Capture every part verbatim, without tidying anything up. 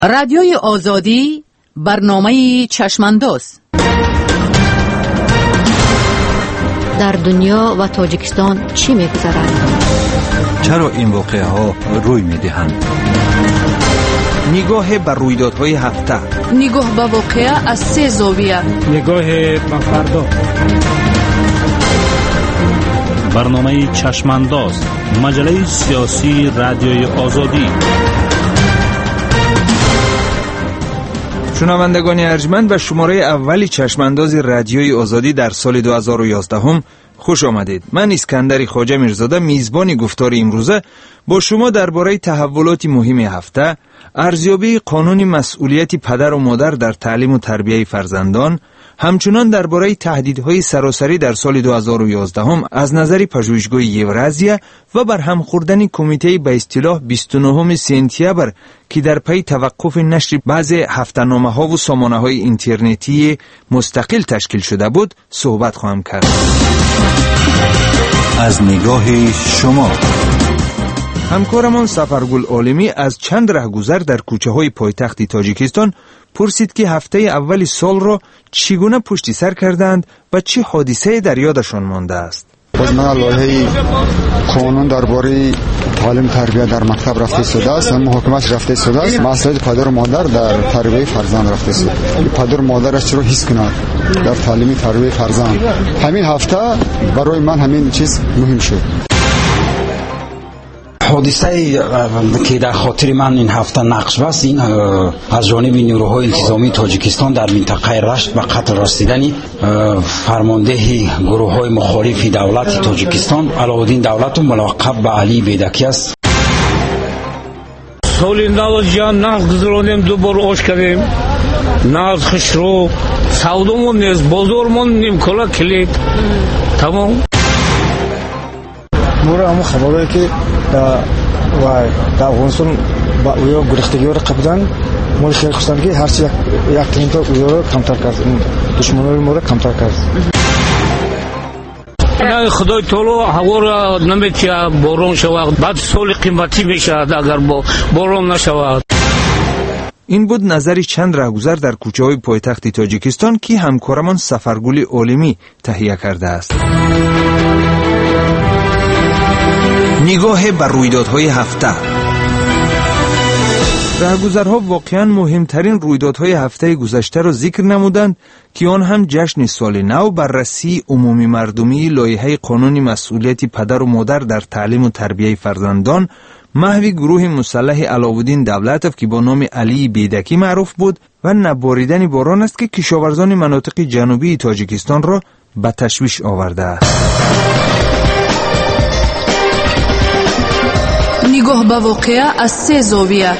رادیوی آزادی برنامه چشمانداز در دنیا و تاجیکستان چی می‌گذرد؟ چرا این واقعه ها روی می‌دهند؟ نگاه بر رویدادهای هفته، نگاه به واقعه از سه زاویه، نگاه به فردا. برنامه چشمانداز، مجله سیاسی رادیوی آزادی. شنوندگان ارجمند، و شماره اولی چشمانداز رادیوی آزادی در سال دو هزار و یازده هم خوش آمدید. من اسکندر خواجه میرزاده، میزبان گفتار امروزه با شما درباره تحولات مهم هفته، ارزیابی قانون مسئولیت پدر و مادر در تعلیم و تربیت فرزندان، همچنان درباره تهدیدهای سراسری در سال دو هزار و یازده هم از نظر پژوهشگاه یورازیا و برهم خوردن کمیته به اصطلاح بیست و نه سپتامبر که در پی توقف نشر بعضی هفته‌نامه ها و سامانه های اینترنتی مستقل تشکیل شده بود صحبت خواهم کرد. از نگاه شما. همکارمان سفرگل عالمی از چند رهگذر در کوچه های پایتخت تاجیکستان پرسید که هفته اول سال را چگونه پشت سر کردند و چه حادثه در یادشان مانده است. باز من لایحه قانون درباره تعلیم تربیت در مکتب رفته شده است، محاکمه‌اش رفته شده است، مسئولیت پدر و مادر در تربیت فرزند رفته شده. پدر و مادرش چرا حس کنند در تعلیم تربیت فرزند. همین هفته برای من همین چیز مهم شد. حادثه که در خاطر من این هفته نقش بست، این از جانب نیروهای انتظامی تاجیکستان در منطقه رشت به قتل رسیدن فرمانده گروه های مخالف دولت تاجیکستان علاءالدین دولت و ملقب به علی بیدکی است. سال نو جان ناز گذرانیم، دوباره آش کردیم، ناز خشرو سودامون نیست، بازارمون نیم کلا کلید تمام. مورا همون خبرهایی که و در افغانستان با اویا گریختگی را قبضان مورد خیلی خوستن که هرچی یک ترینتا اویا را کمتر کرد، دشمنای ما را کمتر کرد. نه خدای تعالی هوا را نمیتیه باران شود، بعد سال قیمتی میشود اگر باران نشود. این بود نظری چند رهگذر در کوچه های پایتخت تاجیکستان که همکارمان سفرگل عالمی تهیه کرده است. نگاه بر رویدادهای هفته. رهگذرها واقعا مهمترین رویدادهای هفته گذشته را ذکر نمودند که آن هم جشن سال نو، بررسی عمومی مردمی لایحه قانون مسئولیت پدر و مادر در تعلیم و تربیت فرزندان، محو گروه مسلح علاءالدین دولت که با نام علی بیدکی معروف بود، و نباریدن باران است که کشاورزان مناطق جنوبی تاجیکستان را به تشویش آورده است. نگاه به واقعه از سه زاویه.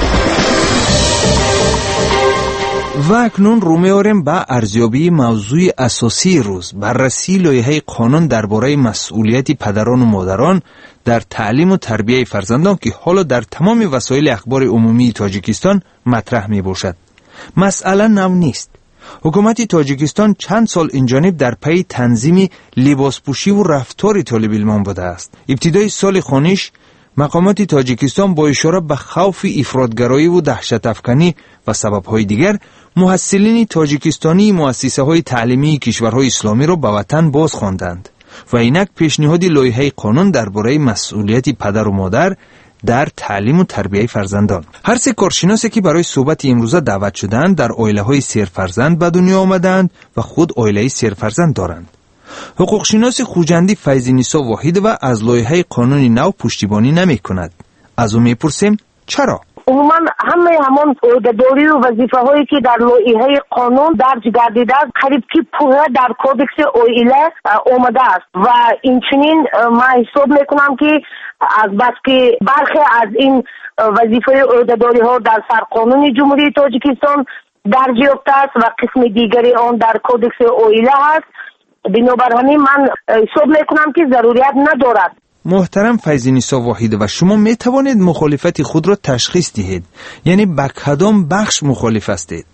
و اکنون رو می‌آوریم به ارزیابی موضوع اساسی روز، بررسی لایحه قانون درباره مسئولیت پدران و مادران در تعلیم و تربیت فرزندان که حالا در تمام وسایل اخبار عمومی تاجیکستان مطرح می‌باشد. مسئله نو نیست. حکومت تاجیکستان چند سال اینجانب در پی تنظیم لباسپوشی و رفتار طالب علمان بوده است. ابتدای سال خانش مقامات تاجیکستان با اشاره به خوف افراطگرایی و دهشت افکنی و سبب‌های دیگر محصلین تاجیکستانی مؤسسه‌های تعلیمی کشورهای اسلامی را به وطن باز خواندند و اینک پیشنهاد لایحه قانون درباره مسئولیت پدر و مادر در تعلیم و تربیت فرزندان. هر سه کارشناسی که برای صحبت امروزه دعوت شدند در عائله‌های سرفرزند به دنیا آمدند و خود عائله سرفرزند دارند. حقوق شناس خوجندی فیض‌نسا واحد و از لایحه قانون نو پشتیبانی نمی کند. از او میپرسیم چرا؟ عموما همه همان عهده‌داری و وظیفه‌هایی که در لایحه قانون درج گردیده است قریب که پوره در کدکس عائله آمده است و اینچنین من حساب میکنم که از بس که برخی از این وظیفه عهده‌داری ها در سرقانون جمهوری تاجیکستان درج یافته است و قسم دیگری آن در کدکس عائله است، بنابر همین من حساب میکنم که ضروریت ندارد. محترم فیض‌نسا واحد، و شما می توانید مخالفت خود را تشخیص دهید؟ یعنی به کدام بخش مخالف هستید؟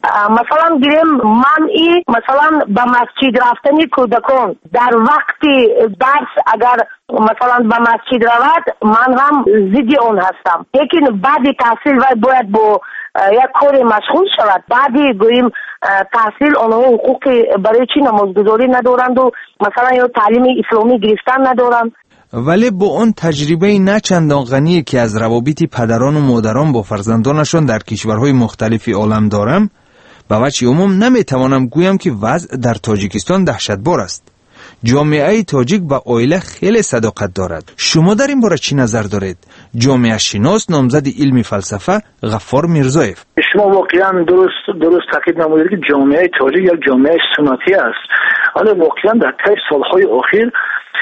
مثلا گیریم منعی مثلا به مسجد رفتن کودکان در وقت درس اگر مثلا به مسجد رود من هم ضد اون هستم، لیکن بعد تحصیل و باید با یک کار مشغول شود. بعدی گوییم تحصیل آنها حقوق برای چی نمازگزاری ندارند و مثلا یا تعلیم اسلامی گرفتن ندارند. ولی با اون تجربه نه چندان غنی که از روابط پدران و مادران با فرزندانشان در کشورهای مختلفی عالم دارم، به وجه عموم نمیتوانم گویم که وضع در تاجیکستان دهشتبار است. جامعه تاجیک با عائله خیلی صداقت دارد. شما در این باره چی نظر دارید؟ جامعه شناس نامزد علم فلسفه غفار میرزایف: شما واقعا درست درست تاکید نمودید که جامعه تاجیک یک جامعه سنتی است. حالا واقعا در طی سالهای اخیر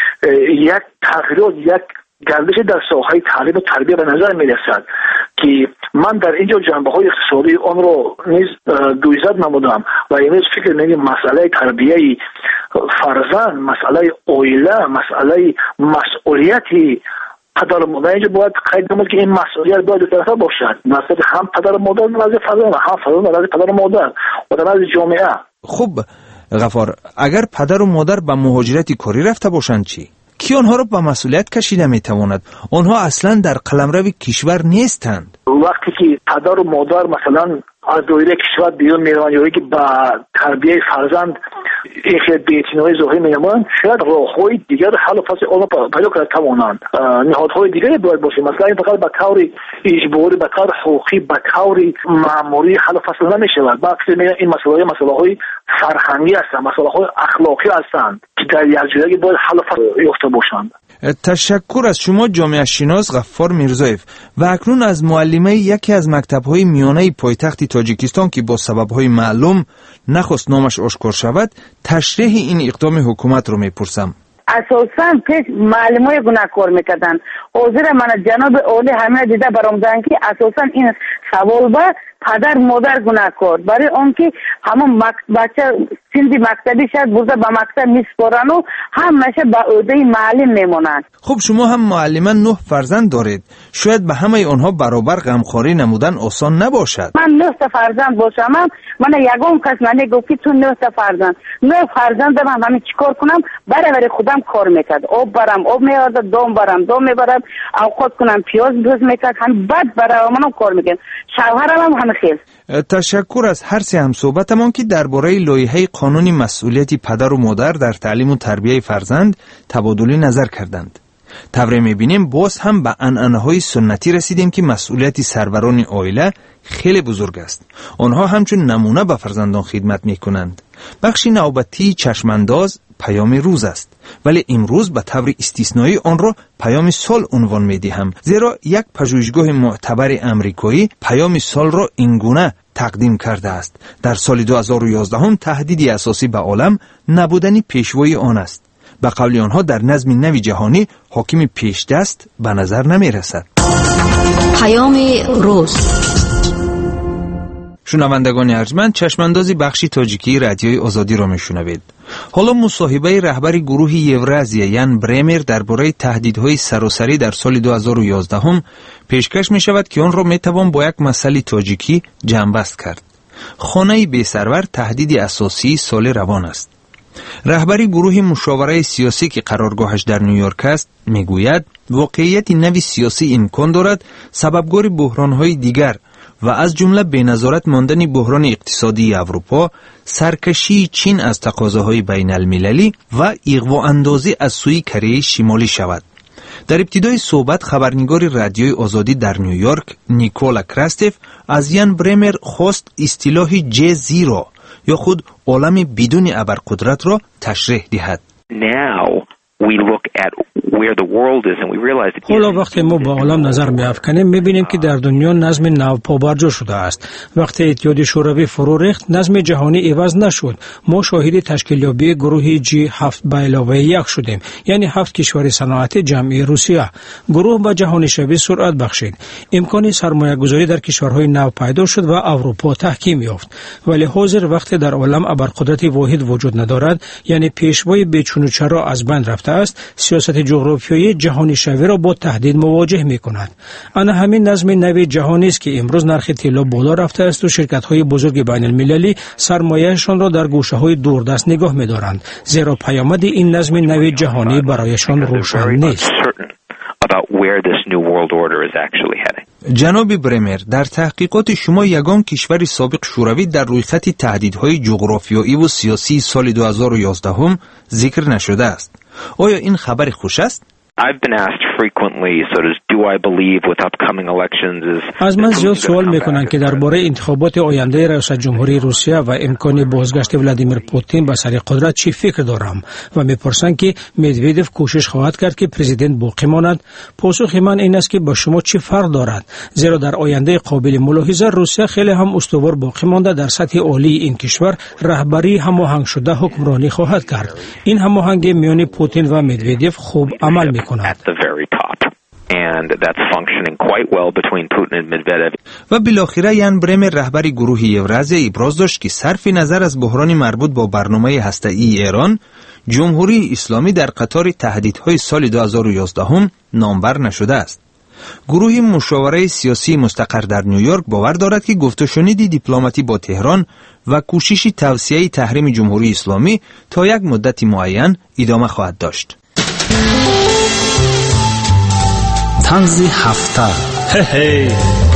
یک تغییرات، یک گردش در ساحه تعلیم و تربیت به نظر می رسد که من در اینجا جنبه های اقتصادی آن را نیز گویزد نمودم و امروز فکر می‌کنم مسئله تربیت فرزند، مسئله عائله، مسئله مسئولیتی پدر و مادر اینجا باید قید نمود که این مسئولیت باید دو طرفه باشد. مسئولیت هم پدر و مادر نزد فرزند و هم فرزند نزد پدر و مادر و در نزد جامعه. خب غفار، اگر پدر و مادر به مهاجرت کاری رفته باشند چی؟ کی آنها را به مسئولیت کشیده میتواند؟ آنها اصلا در قلمرو کشور نیستند. وقتی که پدر و مادر مثلا از دایره کشور بیرون میروند یا که با تربیت فرزند این بی‌اعتنایی ظاهر می‌نمایند، شاید راه‌های دیگر حل و فصل آنها پیدا کرده توانند. نهادهای دیگری باید باشه، مثلا این فقط به طور اجباری، به طور حقوقی، به طور مأموری حل و فصل نمی‌شود. بلکه میگن این مسائل مسائل فرهنگی هستند، مسائل اخلاقی هستند که در یک جایی باید حل و فصل یافته باشند. تشکر از شما جامعه شناس غفار میرزایف. و اکنون از معلمه یکی از مکتب‌های میانه پایتخت تاجیکستان که با سبب‌های معلوم نخواست نامش آشکار شود، تشریح این اقدام حکومت رو میپرسم. اساساً پیش معلمای گناهکار میکردن. حاضر من جناب اولی همه دیده برآمدن که اساساً این سوال با پدر مادر گناهکار، برای اون که همون بچه سندی مکتبی شد برده به مکتب میسپارن و همشه به عهده معلم میمونن. خب شما هم معلمان نه فرزند دارید، شاید به همه آنها برابر غمخواری نمودن آسان نباشد. من نه تا فرزند باشم، من یگم کس من گفت که تو نه تا فرزند نه فرزند من همین چیکار کنم؟ برای خودم کار میکرد، آب برم آب میارد، دام برم دام میبرم، اوقات کنم پیاز دوز میکرد، هم بعد برای منم کار میکرد. شوهرم هم همین خیل. تشکر از هر سه هم صحبتمان که درباره لایحه قانون مسئولیت پدر و مادر در تعلیم و تربیت فرزند تبادل نظر کردند. طوری میبینیم باز هم به عنعنه‌های سنتی رسیدیم که مسئولیت سروران عائله خیلی بزرگ است. آنها همچون نمونه به فرزندان خدمت میکنند. بخش نوبتی چشمانداز پیام روز است، ولی امروز به طور استثنایی آن را پیام سال عنوان میدهم، زیرا یک پژوهشگاه معتبر امریکایی پیام سال را اینگونه تقدیم کرده است: در سال دو هزار و یازده هم تهدیدی اساسی به عالم نبودن پیشوای آن است. به قول آنها در نظم نو جهانی حاکم پیش دست به نظر نمی رسد. پیام روز. شنوندگان ارجمند، چشماندازی بخشی تاجیکی رادیوی آزادی را میشنوید. حالا مصاحبه رهبر گروه یورازیا یان برمر درباره تهدیدهای سراسری در سال دو هزار و یازده هم پیشکش می شود که آن را می توان با یک مسئله تاجیکی جمع‌بست کرد. خانه بی سرور تهدید اساسی سال روان است. رهبری گروه مشاوره سیاسی که قرارگاهش در نیویورک است میگوید واقعیت نوی سیاسی امکان دارد سببگار بحران‌های دیگر و از جمله بی‌نظارت ماندن بحران اقتصادی اروپا، سرکشی چین از تقاضاهای بین المللی و اغوا اندازی از سوی کره شمالی شود. در ابتدای صحبت خبرنگار رادیوی آزادی در نیویورک نیکولا کراستف از یان برمر خواست اصطلاح جی زیرو یا خود عالم بدون ابرقدرت را تشریح دهد. Now we look at where the world is and we realize that حالا وقتی ما با عالم نظر می‌افکنیم می‌بینیم که در دنیا نظم نو پابرجا شده است. وقتی اتحادیه شوروی فرو ریخت نظم جهانی عوض نشد. ما شاهد تشکیلیابی گروه جی هفت به علاوه یک شدیم، یعنی هفت کشور صنعتی جمعی روسیه. گروه به جهانی شبیه سرعت بخشید. امکان سرمایه گذاری در کشورهای نو پیدا شد و اروپا تحکیم یافت. ولی حاضر وقتی در عالم ابرقدرت واحد وجود ندارد، یعنی پیشوای بیچون و چرا از بین رفته است، سیاست جغرافیایی جغرافیایی جهانی شوی را با تهدید مواجه می کند. آن همین نظم نوی جهانی است که امروز نرخ طلا بالا رفته است و شرکت های بزرگ بین المللی سرمایه‌شان را در گوشه های دوردست نگاه می دارند، زیرا پیامد این نظم نوی جهانی برایشان روشن نیست. جناب برمر، در تحقیقات شما یگان کشور سابق شوروی در روی خط تهدیدهای جغرافیایی و سیاسی سال دو هزار و یازده هم ذکر نشده است. آیا این خبر خوش است؟ I've been asked frequently, so does do I believe with upcoming elections is از من زیاد سوال میکنند که درباره انتخابات آینده ریاست جمهوری روسیه و امکان بازگشت ولادیمیر پوتین به سر قدرت چی فکر دارم و میپرسند که مدویدف کوشش خواهد کرد که پرزیدنت باقی ماند. پاسخ من این است که با شما چی فرق دارد، زیرا در آینده قابل ملاحظه روسیه خیلی هم استوار باقی مانده در سطح عالی این کشور رهبری هماهنگ شده حکمرانی خواهد کرد. این هماهنگی میان پوتین و مدویدف خوب عمل میکند. at the very top. And that's functioning quite well between Putin and Medvedev. و بالاخره یان برمر رهبر گروه یورازی ابراز داشت که صرف نظر از بحران مربوط با برنامه هسته‌ای ایران، جمهوری اسلامی در قطار تهدیدهای سال دو هزار و یازده هم نامور نشده است. گروه مشاوره سیاسی مستقر در نیویورک باور دارد که گفت و شنید دیپلماتی با تهران و کوشش توسعه تحریم جمهوری اسلامی تا یک مدت معین ادامه خواهد داشت. طنز هفته. هی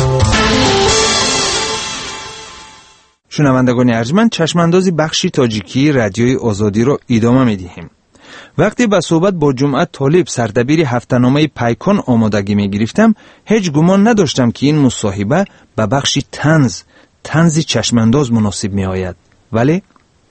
شنوندگان ارجمند، چشماندازی بخشی تاجیکی رادیوی آزادی را ادامه می‌دهیم. وقتی به صحبت با جمعه طالب سردبیر هفته‌نامه پیکان آمادگی می‌گرفتم، هیچ گمان نداشتم که این مصاحبه به بخشی طنز طنز چشمانداز مناسب می‌آید. ولی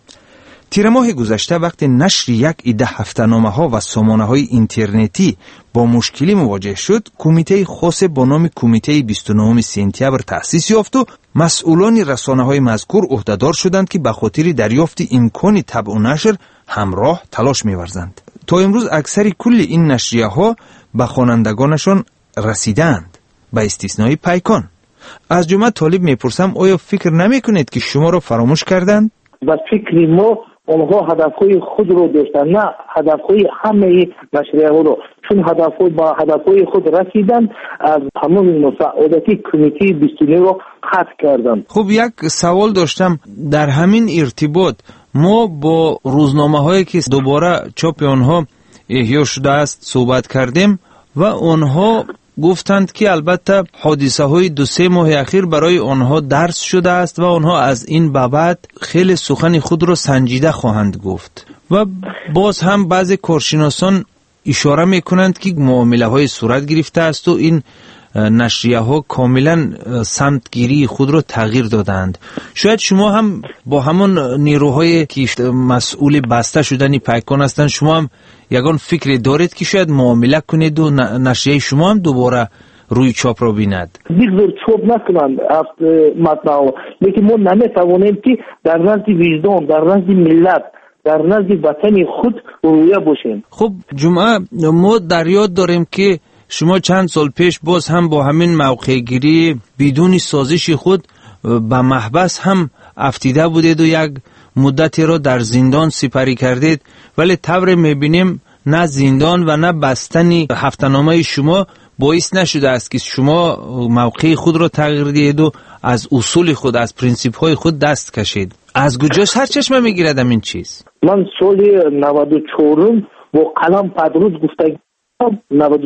تیر ماه گذشته وقتی نشر یک عده هفته‌نامه‌ها و سامانه‌های اینترنتی با مشکلی مواجه شد، کمیته خاص با نام کمیته بیست و نه سپتامبر تأسیس یافت و مسئولان رسانه‌های مذکور عهدهدار شدند که به خاطر دریافت امکان طبع و نشر همراه تلاش می‌ورزند. تا امروز اکثر کل این نشریه‌ها به خوانندگانشان رسیدند، به استثنای پیکان. از جمعه طالب می‌پرسم آیا فکر نمی‌کنید که شما را فراموش کردند؟ و فکر ما اونها هدفهای خود رو داشتن، نه هدفهای همه نشریه ها رو، چون هدفهای با هدفهای خود رسیدن از همون مساعدتی کمیته بیست و نه رو خط کردن. خب یک سوال داشتم در همین ارتباط. ما با روزنامه هایی که دوباره چاپ آنها احیا شده است صحبت کردیم و آنها گفتند که البته حادثه های دو سه ماه اخیر برای آنها درس شده است و آنها از این بعد خیلی سخن خود را سنجیده خواهند گفت. و باز هم بعضی کارشناسان اشاره میکنند که معامله های صورت گرفته است و این نشریه ها کاملا سمتگیری خود را تغییر دادند. شاید شما هم با همون نیروهای که مسئول بسته شدن پیکان هستند، شما هم یگان فکری دارید که شاید معامله کنید و نشریه شما هم دوباره روی چاپ را بیند؟ بگذار چاپ نکنند مطمئن، لیکن ما نمیتوانیم که در نزد وجدان، در نزد ملت، در نزد وطن خود رویه باشیم. خب جمعه، ما در یاد داریم که شما چند سال پیش باز هم با همین موقع گیری بدون سازش خود به محبس هم افتیده بودید و یک مدتی را در زندان سپری کردید، ولی طور میبینیم نه زندان و نه بستن هفته‌نامه شما باعث نشده است که شما موقع خود را تغییر دهید و از اصول خود، از پرینسیپ های خود دست کشید. از کجا سر چشمه میگیردم این چیز؟ من سال نود و چهار با قلم پدروز گفته نود و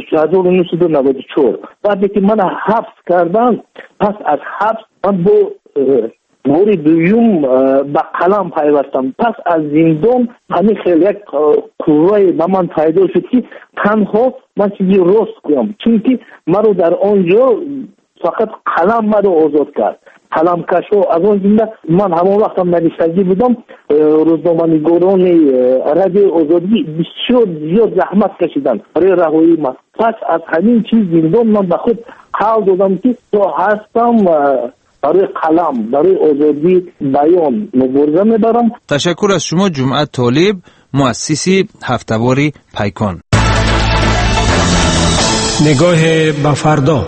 چهار بعد که من حبس کردم، پس از حبس من با بار دویم به قلم پیوستم. پس از زندان همین خیلی یک قوه به من پیدا شد که تنها من چیزی راست کنم، چون که من رو در آنجا فقط قلم من رو آزاد کرد. قلم کشو از اون جمله من همون وقت هم نویسنده بودم، روزنامه‌نگاران رادیو آزادی بسیار زیاد زحمت کشیدن برای رهایی من. پس از همین چیز زندان من به خود قول دادم که تو هستم برای قلم، برای آزادی بیان مبارزه میبرم. تشکر از شما جمعه طالب، مؤسسی هفته‌واری پیکان. نگاه به فردا.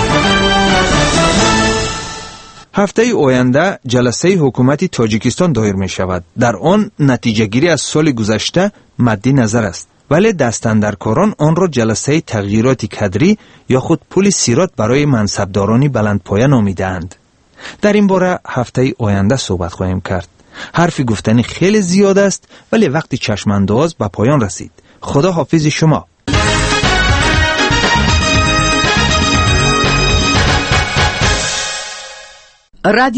هفته آینده جلسه حکومت تاجیکستان دایر می شود. در آن نتیجه گیری از سال گذشته مد نظر است. ولی دستاندرکاران آن را جلسه تغییرات کادری یا خود پل صراط برای منصبداران بلندپایه نامیدند. در این باره هفته آینده صحبت خواهیم کرد. حرفی گفتنی خیلی زیاد است ولی وقت چشمانداز به پایان رسید. خدا حافظ شما. رادیو